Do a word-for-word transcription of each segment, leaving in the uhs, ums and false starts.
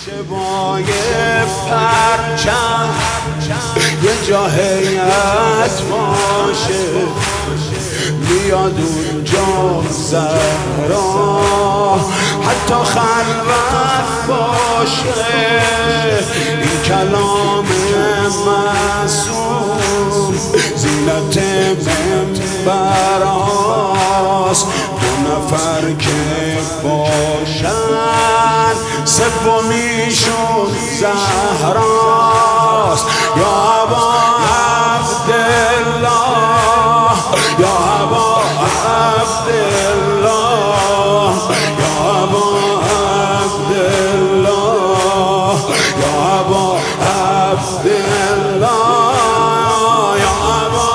شبای پرچم یه جا هیئت باشه، بیاد اونجا زهرا حتی خلوت باشه. این کلام معصوم زینت منبراست، دو نفر که باشن سومیشون زهراست. یا ابا عبدالله، یا ابا عبدالله، یا ابا عبدالله، یا ابا عبدالله، یا ابا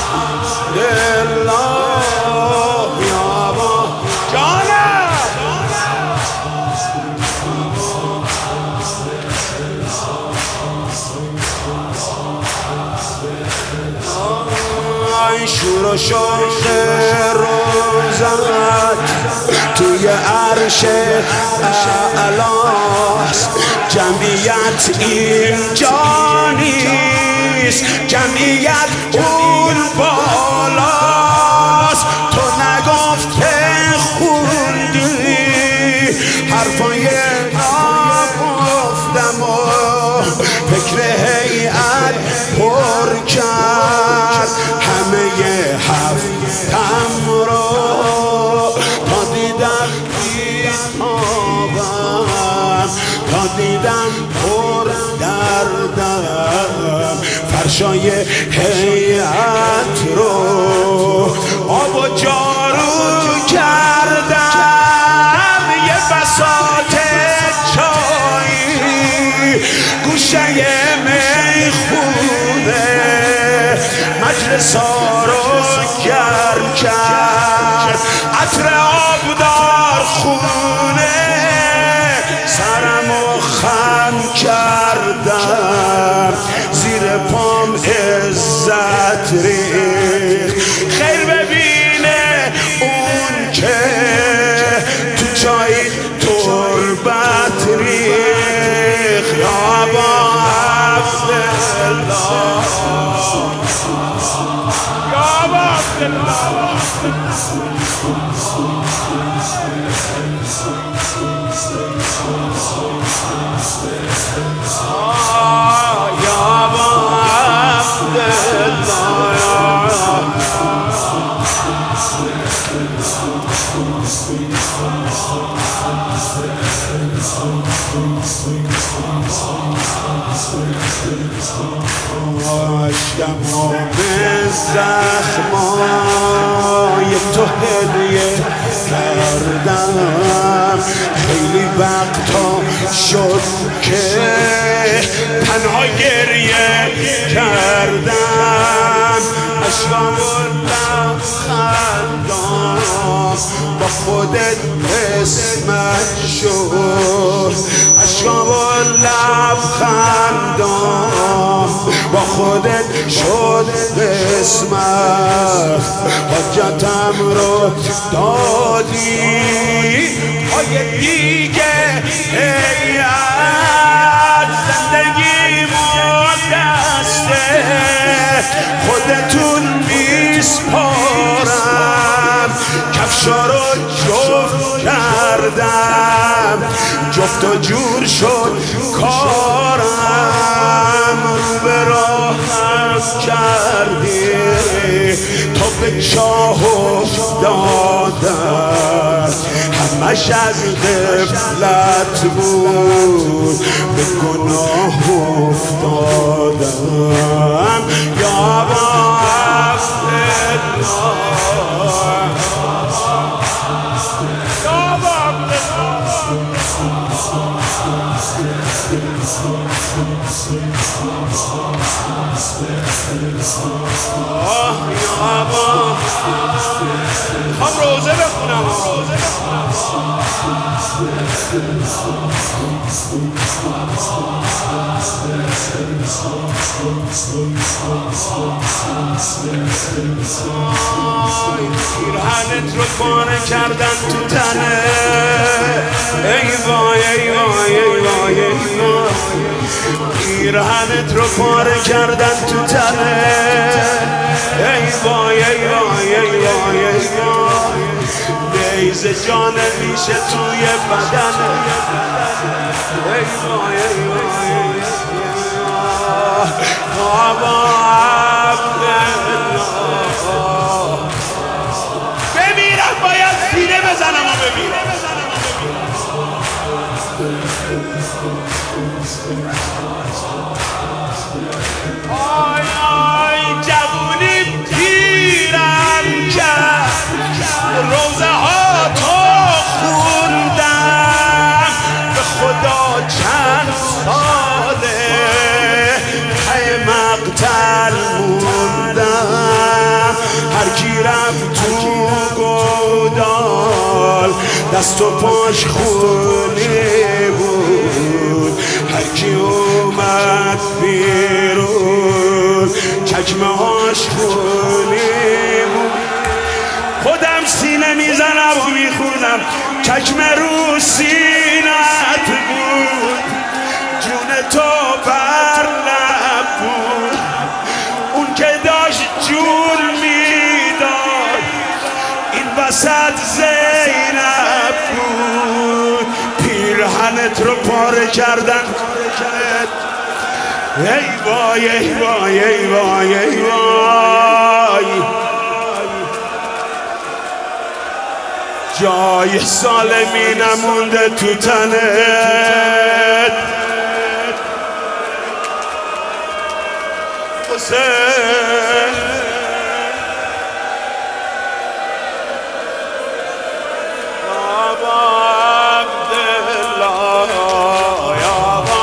عبدالله، یا ابا جانم. ای شور و شوق روزت توی عرش اعلاست، جمعیت اینجا نیست، جمعیت اون بالاست. تو نگفته خوندی حرفای نگفتم و فکر هیئت پر کرد همه هفتم رو تا دیدم بیتابم، تا دیدم پر دردم فرشای هیئت رو آب و جارو کردم. یه بساط چایی گوشه میخونه مجلسا رو گرم کرد، عطر آبدار خونه سرمو خم کردم، زیر پام عزت ریخت. خیر ببینه اون که تو چای تربت ریخت. یا ابا عبدالله، یا ابا عبدالله، یا ابا عشقمو به زخمای تو هدیه کردم. خیلی وقتا شد که تنها گریه کردم، عشقمو لبخندم با خودت قسمت شد، عشقمو لبخندم با خودت شد قسمت. حجتم رو دادی پای دیگه هیئت، زندگیمو دسته خودتون میسپارم. کفشا رو جفت کردم، جفت و جور شد کارم، رو به راهم کردی تو به چاه افتادم. همش از غفلت بود به گناه افتادم. یا ابا عبدالله، یا ابا آه یا ابا هم روزه بخونم، روزه پیرهنت رو پاره کردن تو تنه، ای وای ای وای ای وای پیرهنت رو پاره کردن تو تنه. ای وای ای وای ای وای ای وای، بیز جان میشه توی بدنه. ای وای ای وای ای وای، بابا بمیرم، باید سینه بزنم و بمیرم. آی آی جوونی پیرم کرد، روزه ها تو خوندم، به خدا چند ساله پی مقتل موندم. هر کی رفت تو گودال دست و پاش خونی بود، هر کی اومد بیرون چکمه هاش خونی بود. خودم سینه میزنم و میخونم، چکمه رو سینت بود، جون تو بر نبود. اون که داشت جون میداد این وسط زینب بود. پیرهنت رو پاره کردن. ای وای ای وای ای وای ای وای، جای سالمی نمونده تو تنت. حسین بابا عبدالله، یا بابا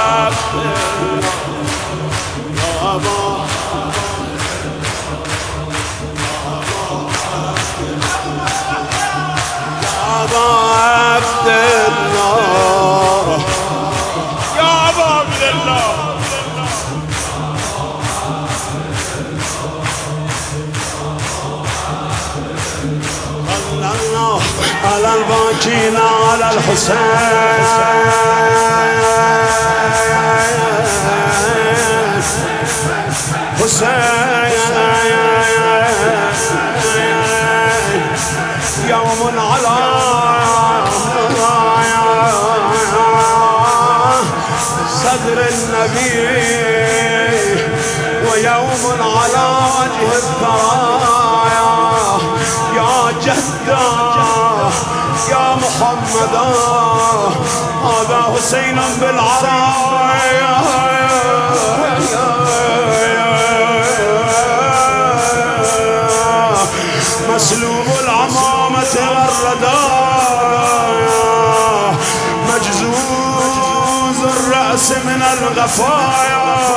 عبدالله، یا بابا عبدالله، یا بابا عبدالله. على الباكين على الحسين، حسين يوم على صدر النبي، ويوم على وجه الثرايا. يا جدا يا محمدا هذا حسين بالعرايا، مسلوب العمامة والردايا، مجزوز الرأس من الغفايا.